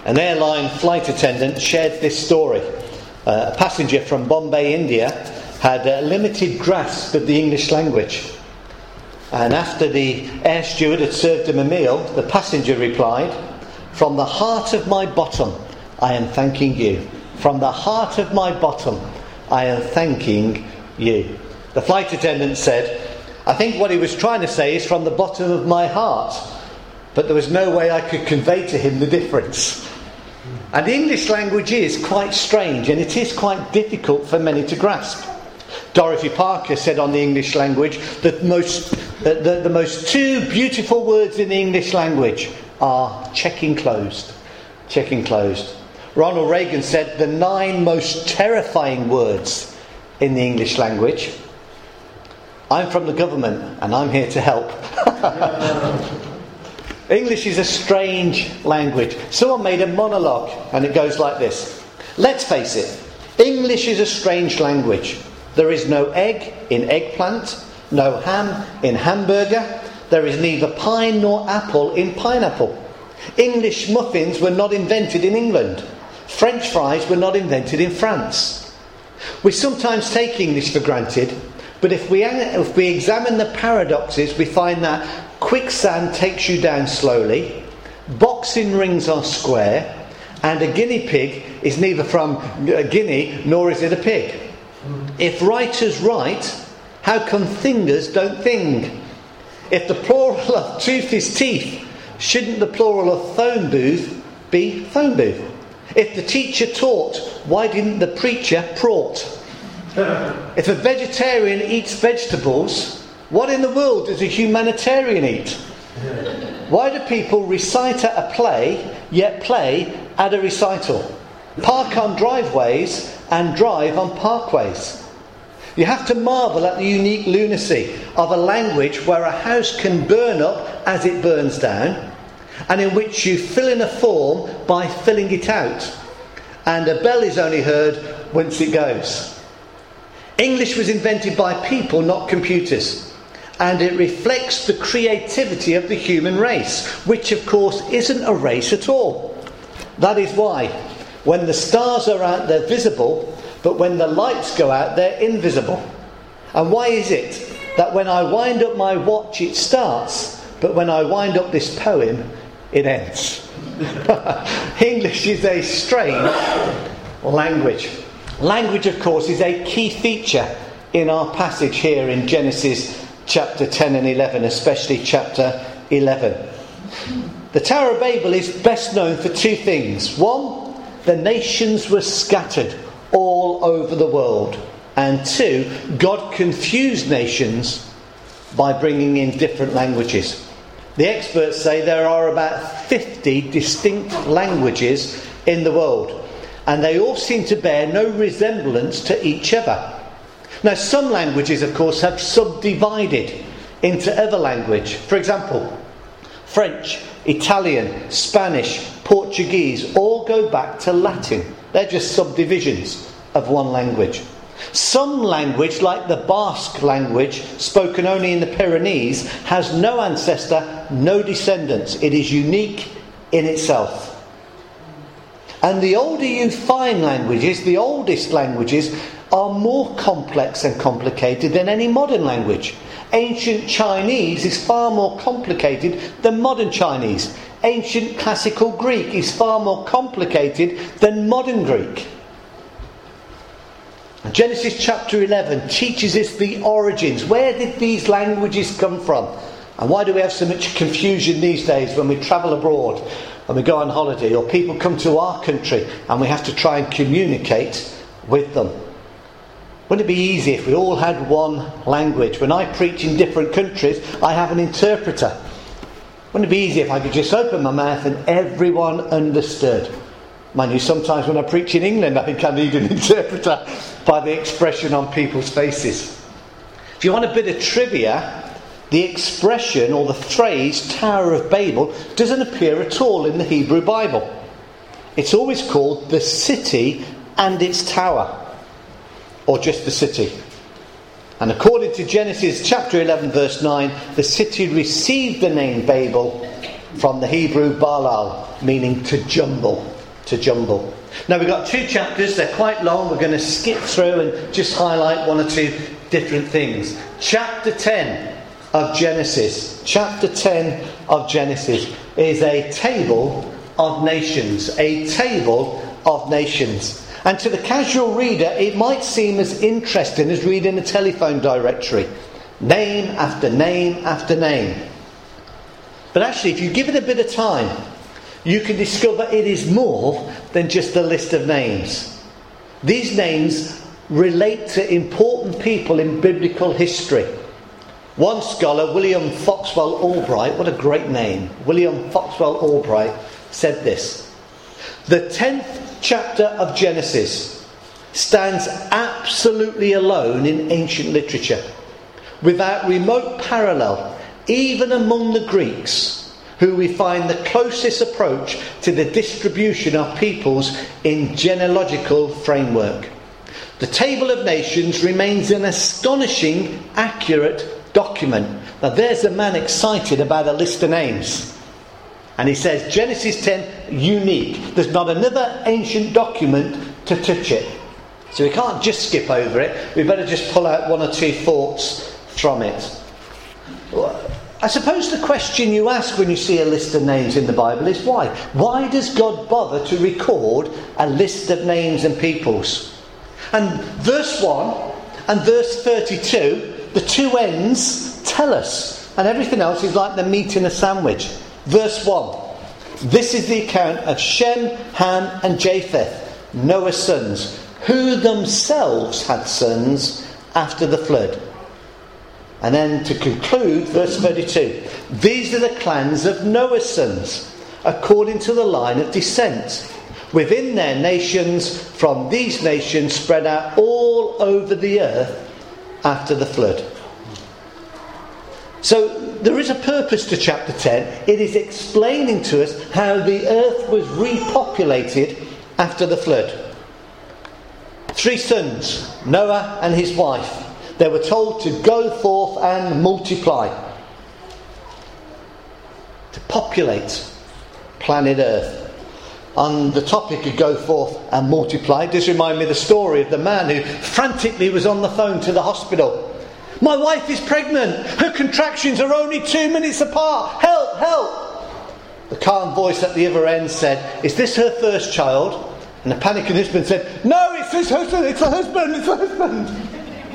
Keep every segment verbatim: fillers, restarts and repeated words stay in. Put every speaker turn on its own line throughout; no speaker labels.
An airline flight attendant shared this story. Uh, a passenger from Bombay, India, had a limited grasp of the English language. And after the air steward had served him a meal, the passenger replied, "From the heart of my bottom, I am thanking you. From the heart of my bottom, I am thanking you." The flight attendant said, "I think what he was trying to say is from the bottom of my heart." But there was no way I could convey to him the difference. And the English language is quite strange, and it is quite difficult for many to grasp. Dorothy Parker said on the English language that most, the, the, the most two beautiful words in the English language are checking closed. Checking closed. Ronald Reagan said the nine most terrifying words in the English language. I'm from the government and I'm here to help. English is a strange language. Someone made a monologue and it goes like this. Let's face it, English is a strange language. There is no egg in eggplant, no ham in hamburger. There is neither pine nor apple in pineapple. English muffins were not invented in England. French fries were not invented in France. We sometimes take English for granted, but if we, if we examine the paradoxes, we find that quicksand takes you down slowly, boxing rings are square, and a guinea pig is neither from a guinea nor is it a pig. If writers write, how come thingers don't thing? If the plural of tooth is teeth, shouldn't the plural of phone booth be phone booth? If the teacher taught, why didn't the preacher praught? If a vegetarian eats vegetables, what in the world does a humanitarian eat? Why do people recite at a play, yet play at a recital? Park on driveways and drive on parkways. You have to marvel at the unique lunacy of a language where a house can burn up as it burns down, and in which you fill in a form by filling it out, and a bell is only heard once it goes. English was invented by people, not computers, and it reflects the creativity of the human race, which of course isn't a race at all. That is why when the stars are out, they're visible, but when the lights go out, they're invisible. And why is it that when I wind up my watch, it starts, but when I wind up this poem, it ends? English is a strange language. Language, of course, is a key feature in our passage here in Genesis chapter ten and eleven, especially chapter eleven. The Tower of Babel is best known for two things. One, the nations were scattered all over the world. And two, God confused nations by bringing in different languages. The experts say there are about fifty distinct languages in the world, and they all seem to bear no resemblance to each other. Now, some languages, of course, have subdivided into other language. For example, French, Italian, Spanish, Portuguese all go back to Latin. They're just subdivisions of one language. Some language, like the Basque language, spoken only in the Pyrenees, has no ancestor, no descendants. It is unique in itself. And the older you find languages, the oldest languages, are more complex and complicated than any modern language. Ancient Chinese is far more complicated than modern Chinese. Ancient classical Greek is far more complicated than modern Greek. Genesis chapter eleven teaches us the origins. Where did these languages come from? And why do we have so much confusion these days when we travel abroad and we go on holiday, or people come to our country and we have to try and communicate with them? Wouldn't it be easy if we all had one language? When I preach in different countries, I have an interpreter. Wouldn't it be easy if I could just open my mouth and everyone understood? Mind you, sometimes when I preach in England, I think I need an interpreter by the expression on people's faces. If you want a bit of trivia, the expression or the phrase Tower of Babel doesn't appear at all in the Hebrew Bible. It's always called the city and its tower, or just the city. And according to Genesis chapter eleven verse nine, the city received the name Babel from the Hebrew Balal, meaning to jumble. to jumble. Now we've got two chapters, they're quite long, we're going to skip through and just highlight one or two different things. Chapter ten of Genesis. Chapter ten of Genesis is a table of nations. A table of nations. And to the casual reader, it might seem as interesting as reading a telephone directory. Name after name after name. But actually, if you give it a bit of time, you can discover it is more than just a list of names. These names relate to important people in biblical history. One scholar, William Foxwell Albright, what a great name, William Foxwell Albright, said this: the tenth chapter of Genesis stands absolutely alone in ancient literature, without remote parallel, even among the Greeks, who we find the closest approach to the distribution of peoples in genealogical framework. The Table of Nations remains an astonishing, accurate document. Now there's a man excited about a list of names. And he says Genesis ten, unique. There's not another ancient document to touch it. So we can't just skip over it. We better just pull out one or two thoughts from it. I suppose the question you ask when you see a list of names in the Bible is why? Why does God bother to record a list of names and peoples? And verse one and verse thirty-two, the two ends tell us. And everything else is like the meat in a sandwich. Verse one. This is the account of Shem, Ham and Japheth, Noah's sons, who themselves had sons after the flood. And then to conclude, verse thirty-two. These are the clans of Noah's sons, according to the line of descent. Within their nations, from these nations spread out all over the earth after the flood. So there is a purpose to chapter ten. It is explaining to us how the earth was repopulated after the flood. Three sons, Noah and his wife. They were told to go forth and multiply. To populate planet Earth. On the topic of go forth and multiply, does remind me of the story of the man who frantically was on the phone to the hospital. My wife is pregnant. Her contractions are only two minutes apart. Help, help. The calm voice at the other end said, is this her first child? And the panicking husband said, no, it's his husband, it's a husband, it's a husband.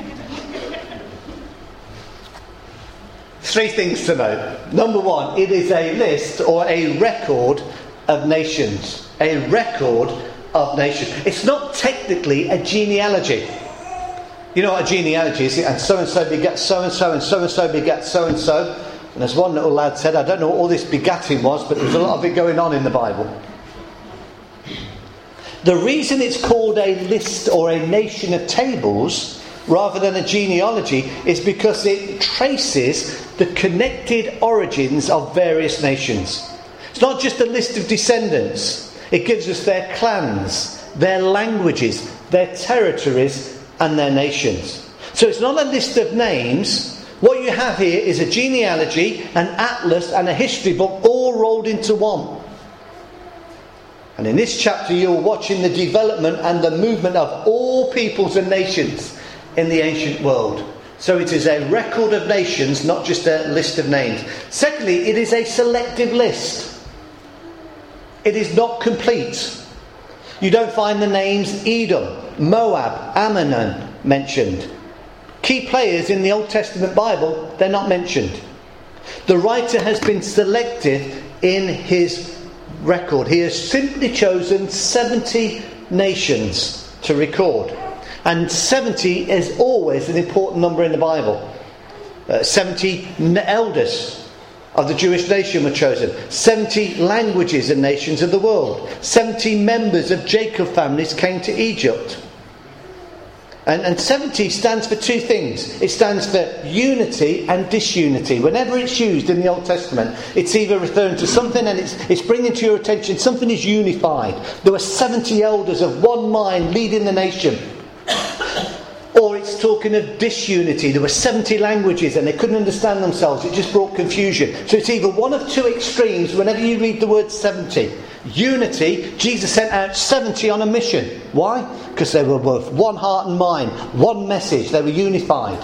Three things to note. Number one, it is a list or a record of nations. A record of nations. It's not technically a genealogy. You know what a genealogy is? And so-and-so begets so-and-so and so-and-so begets so-and-so. And as one little lad said, I don't know what all this begatting was, but there's a lot of it going on in the Bible. The reason it's called a list or a nation of tables rather than a genealogy is because it traces the connected origins of various nations. It's not just a list of descendants. It gives us their clans, their languages, their territories and their nations. So it's not a list of names. What you have here is a genealogy, an atlas and a history book all rolled into one. And in this chapter you're watching the development and the movement of all peoples and nations in the ancient world. So it is a record of nations, not just a list of names. Secondly, it is a selective list. It is not complete. You don't find the names Edom, Moab, Ammon mentioned. Key players in the Old Testament Bible, they're not mentioned. The writer has been selective in his record. He has simply chosen seventy nations to record. And seventy is always an important number in the Bible. Uh, seventy elders of the Jewish nation were chosen. seventy languages and nations of the world. seventy members of Jacob families came to Egypt. And, and seventy stands for two things. It stands for unity and disunity. Whenever it's used in the Old Testament, it's either referring to something and it's, it's bringing to your attention something is unified. There were seventy elders of one mind leading the nation. Or it's talking of disunity. There were seventy languages and they couldn't understand themselves. It just brought confusion. So it's either one of two extremes whenever you read the word seventy. Unity. Jesus sent out seventy on a mission. Why? Because they were both one heart and mind, one message. They were unified.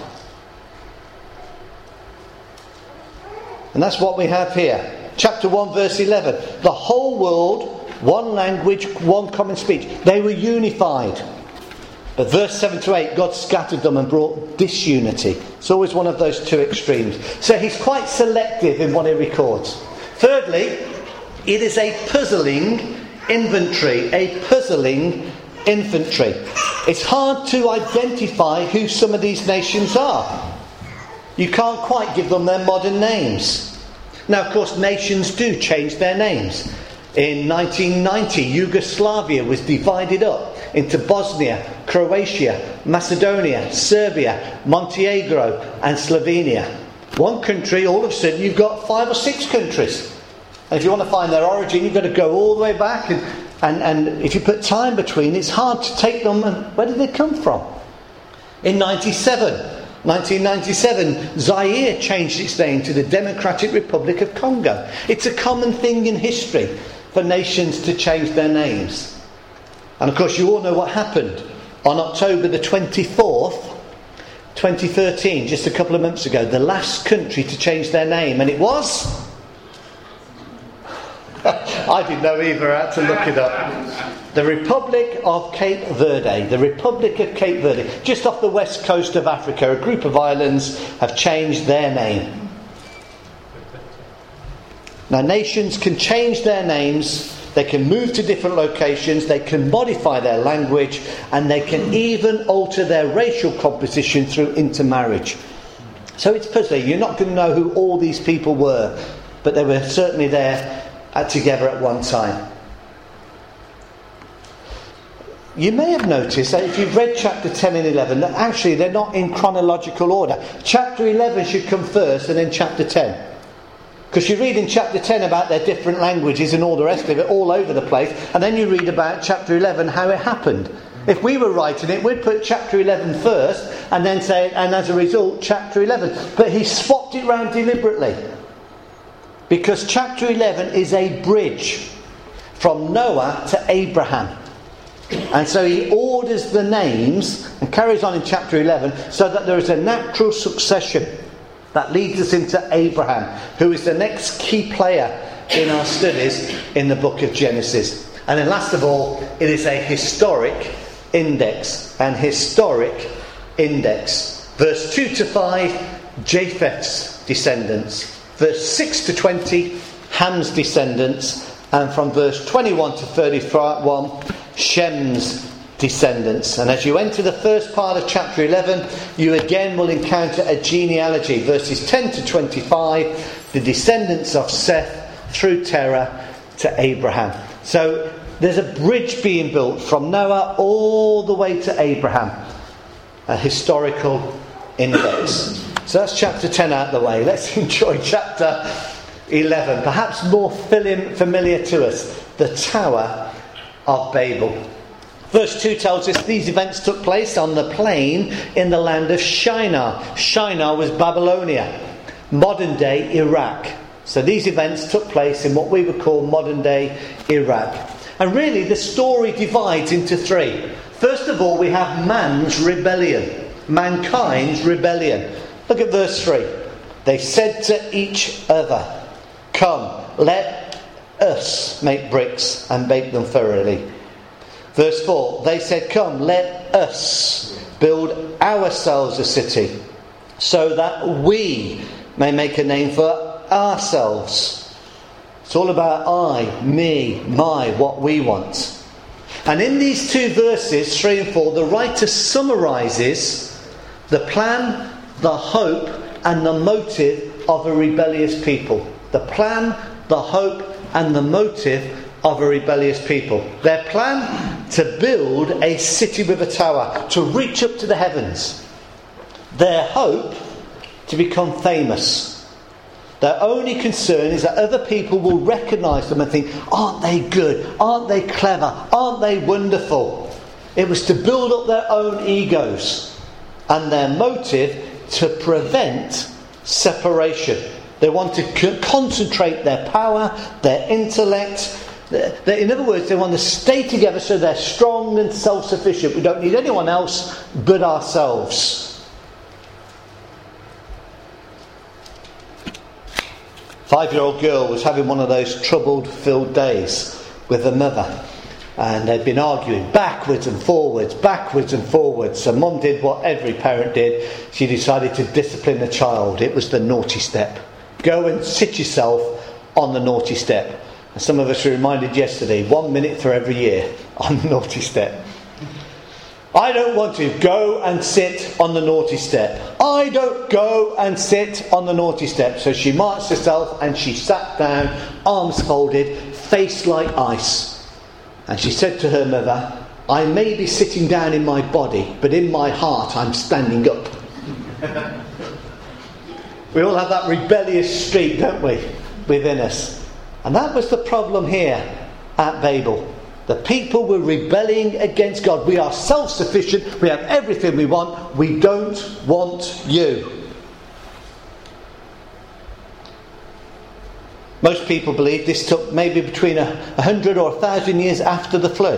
And that's what we have here. Chapter one, verse eleven. The whole world, one language, one common speech. They were unified. But verse seven to eight, God scattered them and brought disunity. It's always one of those two extremes. So he's quite selective in what he records. Thirdly, it is a puzzling inventory. A puzzling inventory. It's hard to identify who some of these nations are. You can't quite give them their modern names. Now, of course, nations do change their names. In nineteen ninety, Yugoslavia was divided up into Bosnia, Croatia, Macedonia, Serbia, Montenegro and Slovenia. One country, all of a sudden you've got five or six countries. And if you want to find their origin, you've got to go all the way back. And, and, and if you put time between, it's hard to take them. And where did they come from? In ninety-seven, nineteen ninety-seven, Zaire changed its name to the Democratic Republic of Congo. It's a common thing in history for nations to change their names. And of course you all know what happened on October the twenty-fourth, twenty thirteen, just a couple of months ago. The last country to change their name, and it was... I didn't know either, I had to look it up. The Republic of Cape Verde. The Republic of Cape Verde. Just off the west coast of Africa, a group of islands have changed their name. Now, nations can change their names, they can move to different locations, they can modify their language, and they can even alter their racial composition through intermarriage. So it's puzzling. You're not going to know who all these people were, but they were certainly there uh, together at one time. You may have noticed that if you've read chapter ten and eleven, that actually they're not in chronological order. Chapter eleven should come first and then chapter ten. Because you read in chapter ten about their different languages and all the rest of it all over the place, and then you read about chapter eleven, how it happened. If we were writing it, we'd put chapter eleven first and then say, and as a result, chapter eleven. But he swapped it round deliberately. Because chapter eleven is a bridge from Noah to Abraham. And so he orders the names and carries on in chapter eleven so that there is a natural succession that leads us into Abraham, who is the next key player in our studies in the book of Genesis. And then last of all, it is a historic index. An historic index. Verse two to five, Japheth's descendants. Verse six to twenty, Ham's descendants. And from verse twenty-one to thirty-one, Shem's descendants. And as you enter the first part of chapter eleven, you again will encounter a genealogy. Verses ten to twenty-five, the descendants of Seth through Terah to Abraham. So there's a bridge being built from Noah all the way to Abraham. A historical index. So that's chapter ten out of the way. Let's enjoy chapter eleven. Perhaps more familiar to us. The Tower of Babel. Verse two tells us these events took place on the plain in the land of Shinar. Shinar was Babylonia, modern day Iraq. So these events took place in what we would call modern day Iraq. And really the story divides into three. First of all, we have man's rebellion. Mankind's rebellion. Look at verse three. They said to each other, "Come, let us make bricks and bake them thoroughly." Verse four, they said, "Come, let us build ourselves a city, so that we may make a name for ourselves." It's all about I, me, my, what we want. And in these two verses, three and four, the writer summarises the plan, the hope, and the motive of a rebellious people. The plan, the hope, and the motive of a rebellious people. Their plan, to build a city with a tower, to reach up to the heavens. Their hope, to become famous. Their only concern is that other people will recognise them and think, aren't they good? Aren't they clever? Aren't they wonderful? It was to build up their own egos. And their motive, to prevent separation. They want to c- concentrate their power, their intellect, They, in other words, they want to stay together so they're strong and self-sufficient. We don't need anyone else but ourselves. Five-year-old girl was having one of those troubled-filled days with her mother. And they'd been arguing backwards and forwards, backwards and forwards. So Mum did what every parent did. She decided to discipline the child. It was the naughty step. Go and sit yourself on the naughty step. And some of us were reminded yesterday, one minute for every year on the naughty step. I don't want to. Go and sit on the naughty step. I don't go and sit on the naughty step. So she marched herself and she sat down, arms folded, face like ice. And she said to her mother, I may be sitting down in my body, but in my heart I'm standing up. We all have that rebellious streak, don't we, within us. And that was the problem here at Babel. The people were rebelling against God. We are self-sufficient, we have everything we want, we don't want you. Most people believe this took maybe between a, a hundred or a thousand years after the flood.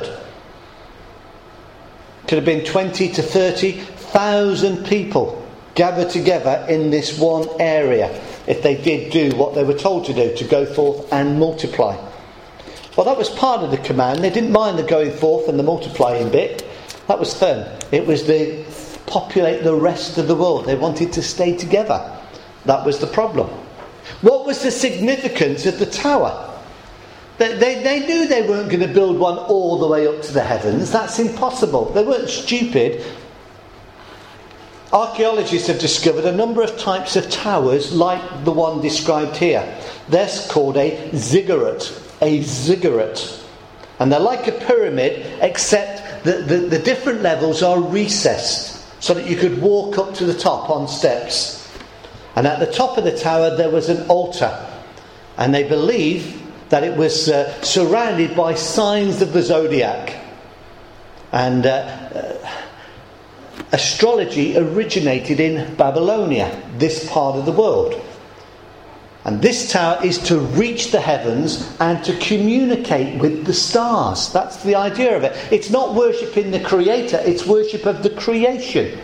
Could have been twenty to thirty thousand people gathered together in this one area if they did do what they were told to do, to go forth and multiply. Well, that was part of the command. They didn't mind the going forth and the multiplying bit. That was fun. It was the populate the rest of the world. They wanted to stay together. That was the problem. What was the significance of the tower? They, they, they knew they weren't going to build one all the way up to the heavens. That's impossible. They weren't stupid. Archaeologists have discovered a number of types of towers like the one described here. They're called a ziggurat. A ziggurat. And they're like a pyramid, except that the, the different levels are recessed so that you could walk up to the top on steps. And at the top of the tower there was an altar. And they believe that it was uh, surrounded by signs of the zodiac. And uh, uh, astrology originated in Babylonia, this part of the world. And this tower is to reach the heavens and to communicate with the stars. That's the idea of it. It's not worshipping the Creator, it's worship of the creation.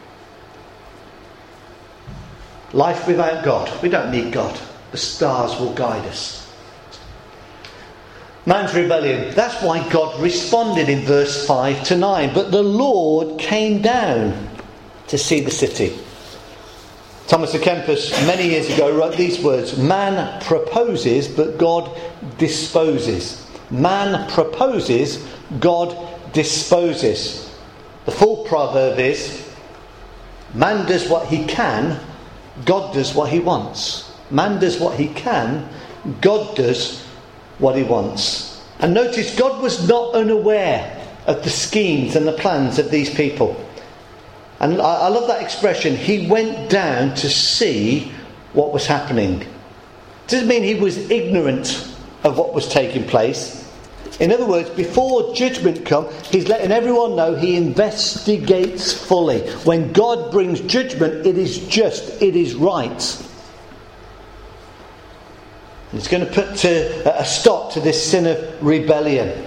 Life without God. We don't need God. The stars will guide us. Man's rebellion. That's why God responded in verse five to nine. But the Lord came down to see the city. Thomas à Kempis many years ago wrote these words: man proposes, but God disposes. Man proposes, God disposes. The full proverb is: man does what he can, God does what he wants. Man does what he can, God does what he wants. And notice, God was not unaware of the schemes and the plans of these people. And I, I love that expression, he went down to see what was happening. It doesn't mean he was ignorant of what was taking place. In other words, before judgment comes, he's letting everyone know he investigates fully. When God brings judgment, it is just, it is right. It's going to put to, a stop to this sin of rebellion.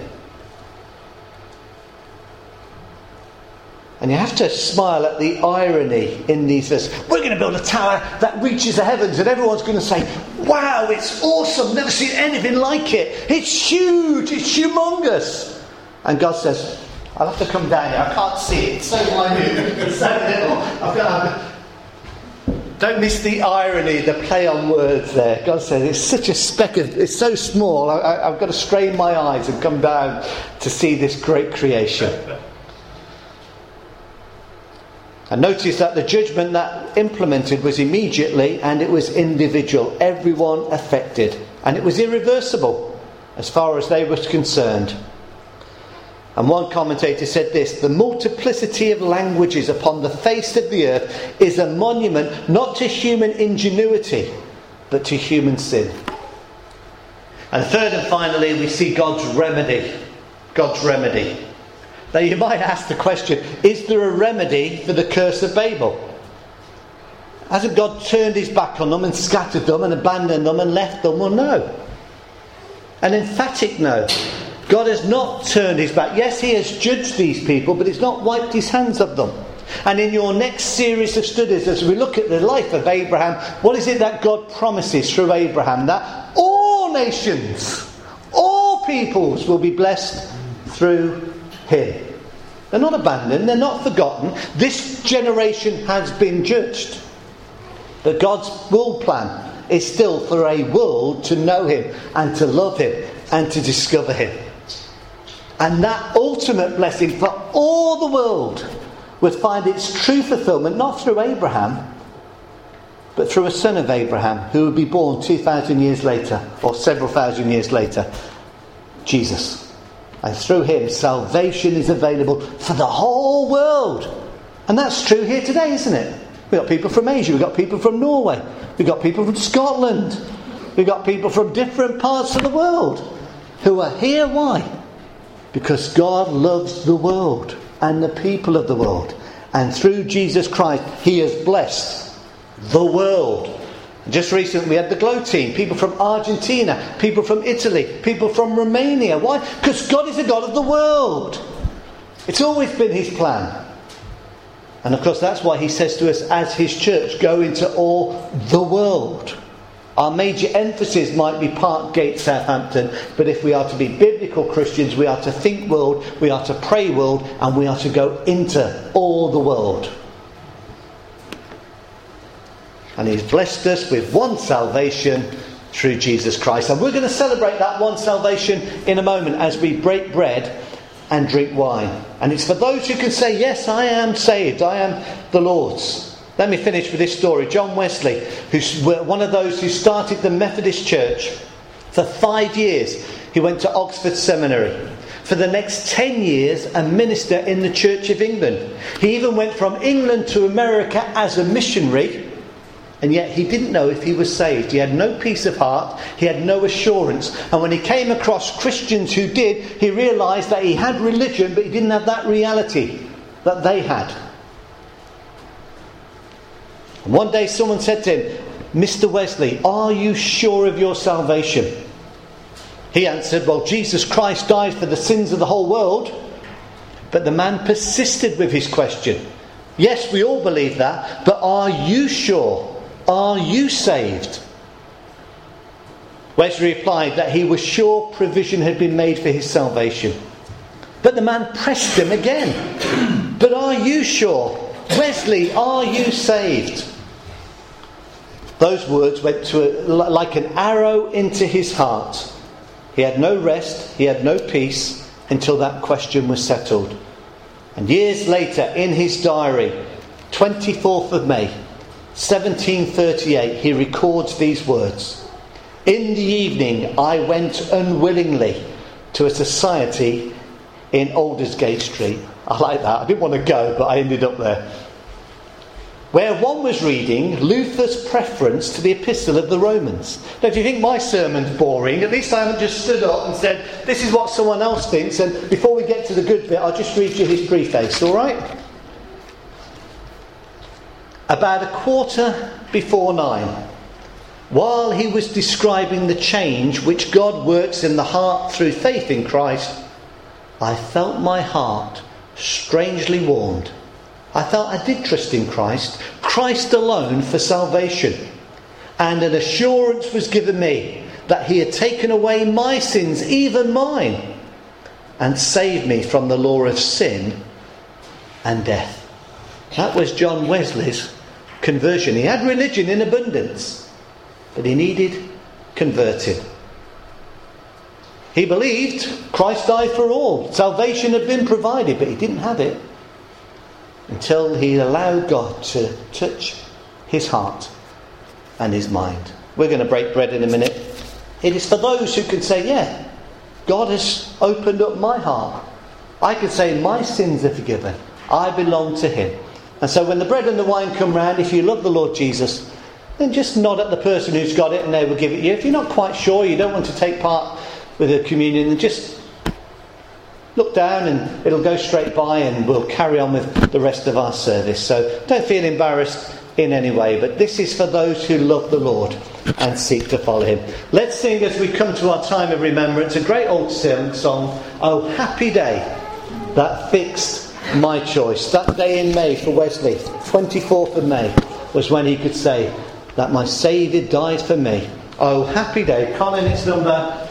And you have to smile at the irony in these verses. We're going to build a tower that reaches the heavens, and everyone's going to say, wow, it's awesome, never seen anything like it. It's huge, it's humongous. And God says, I'll have to come down here, I can't see it, it's so minute, it's so little. I've got to... Don't miss the irony, the play on words there. God says, it's such a speck of, it's so small, I, I, I've got to strain my eyes and come down to see this great creation. And notice that the judgment that implemented was immediately, and it was individual, everyone affected. And it was irreversible as far as they were concerned. And one commentator said this: the multiplicity of languages upon the face of the earth is a monument not to human ingenuity, but to human sin. And third and finally, we see God's remedy. God's remedy. Now you might ask the question, is there a remedy for the curse of Babel? Hasn't God turned his back on them and scattered them and abandoned them and left them? Well, no. An emphatic no. God has not turned his back. Yes, he has judged these people, but he's not wiped his hands of them. And in your next series of studies, as we look at the life of Abraham, what is it that God promises through Abraham? That all nations, all peoples will be blessed through him. They're not abandoned, they're not forgotten. This generation has been judged. But God's world plan is still for a world to know him and to love him and to discover him. And that ultimate blessing for all the world would find its true fulfillment not through Abraham, but through a son of Abraham who would be born two thousand years later, or several thousand years later, Jesus. And through him, salvation is available for the whole world. And that's true here today, isn't it? We've got people from Asia, we've got people from Norway, we've got people from Scotland, we've got people from different parts of the world who are here. Why? Because God loves the world and the people of the world. And through Jesus Christ, he has blessed the world. Just recently we had the Glow team, people from Argentina, people from Italy, people from Romania. Why? Because God is a God of the world. It's always been his plan. And of course that's why he says to us as his church, go into all the world. Our major emphasis might be Parkgate, Southampton, but if we are to be biblical Christians, we are to think world, we are to pray world, and we are to go into all the world. And he's blessed us with one salvation through Jesus Christ. And we're going to celebrate that one salvation in a moment as we break bread and drink wine. And it's for those who can say, yes, I am saved, I am the Lord's. Let me finish with this story. John Wesley, who's one of those who started the Methodist Church, for five years he went to Oxford Seminary. For the next ten years, a minister in the Church of England. He even went from England to America as a missionary, and yet he didn't know if he was saved. He had no peace of heart, he had no assurance. And when he came across Christians who did, he realised that he had religion, but he didn't have that reality that they had. And one day someone said to him, Mister Wesley, are you sure of your salvation? He answered, well, Jesus Christ died for the sins of the whole world. But the man persisted with his question. Yes, we all believe that, but are you sure? Are you saved? Wesley replied that he was sure provision had been made for his salvation. But the man pressed him again. But are you sure? Wesley, are you saved? Those words went to a, like an arrow into his heart. He had no rest, he had no peace until that question was settled. And years later, in his diary, twenty-fourth of May, seventeen thirty-eight, he records these words. In the evening, I went unwillingly to a society in Aldersgate Street. I like that. I didn't want to go, but I ended up there. Where one was reading Luther's preference to the Epistle of the Romans. Now, if you think my sermon's boring, at least I haven't just stood up and said, this is what someone else thinks, and before we get to the good bit, I'll just read you his preface, all right? About a quarter before nine, while he was describing the change which God works in the heart through faith in Christ, I felt my heart strangely warmed. I felt I did trust in Christ, Christ alone for salvation. And an assurance was given me that he had taken away my sins, even mine, and saved me from the law of sin and death. That was John Wesley's conversion. He had religion in abundance, but he needed converting. He believed Christ died for all. Salvation had been provided, but he didn't have it until he allowed God to touch his heart and his mind. We're going to break bread in a minute. It is for those who can say, yeah, God has opened up my heart. I can say my sins are forgiven. I belong to him. And so when the bread and the wine come round, if you love the Lord Jesus, then just nod at the person who's got it and they will give it you. If you're not quite sure, you don't want to take part with the communion, then just look down and it'll go straight by and we'll carry on with the rest of our service. So don't feel embarrassed in any way, but this is for those who love the Lord and seek to follow him. Let's sing as we come to our time of remembrance a great old song, "Oh Happy Day That Fixed My Choice." That day in May for Wesley, twenty-fourth of May, was when he could say that my Saviour died for me. Oh happy day. Colin, it's number